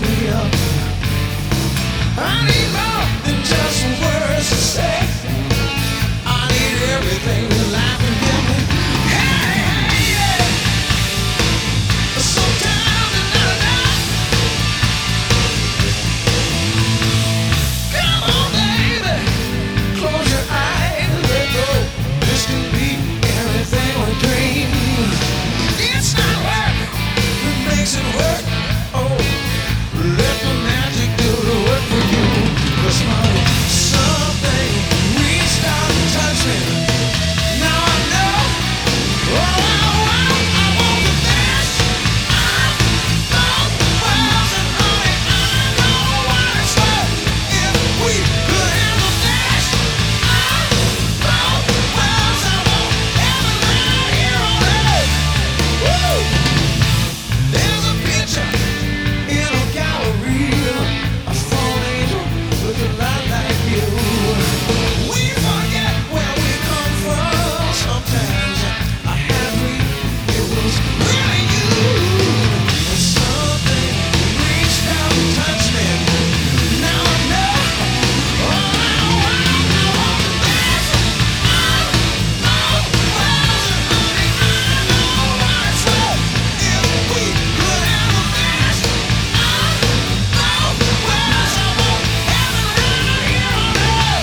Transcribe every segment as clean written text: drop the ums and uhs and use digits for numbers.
I need more than just words to say. I need everything that life can give me. Hey, hey, yeah. Sometimes it's not enough. Come on, baby. Close your eyes, let go. This can be everything we dream. It's not work that makes it work. Oh, let the magic do the work for you. 'Cause honey, something reached out and touched me. Now I know. Oh, I want the best of both worlds, and honey, I know what it's worth. If we could have the best of both worlds, I want heaven right here on earth. Woo! There's a picture in a gallery, a fallen angel with a light like you. We forget where we come from sometimes. I had a dream it was really you. Something reached out and touched me. Now I know. Oh, I want the best of both worlds, and honey, I know what it's worth. If we could have the best of both worlds, I want heaven right here on earth.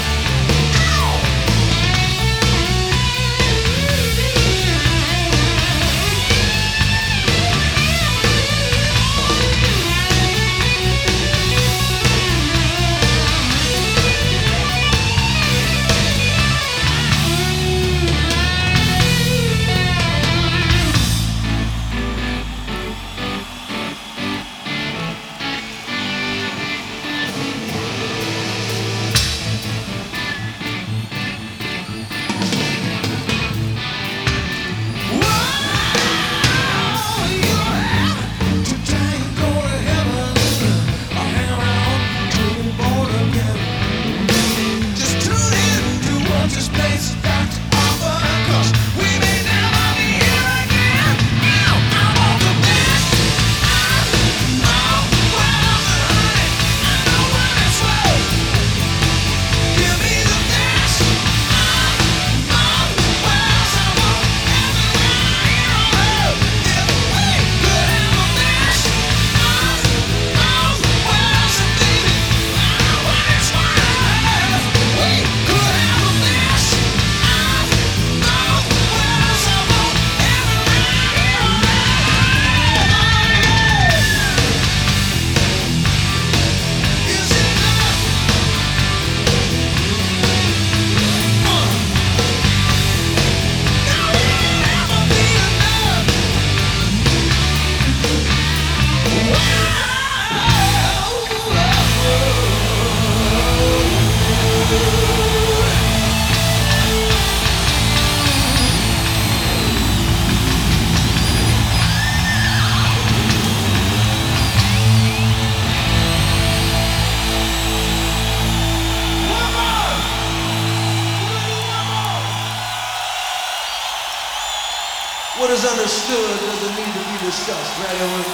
What is understood doesn't need to be discussed, right, everyone?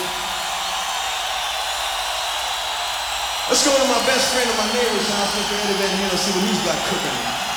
Let's go to my best friend and my neighbor's house, Mr. Eddie Van Halen, see what he's got cooking.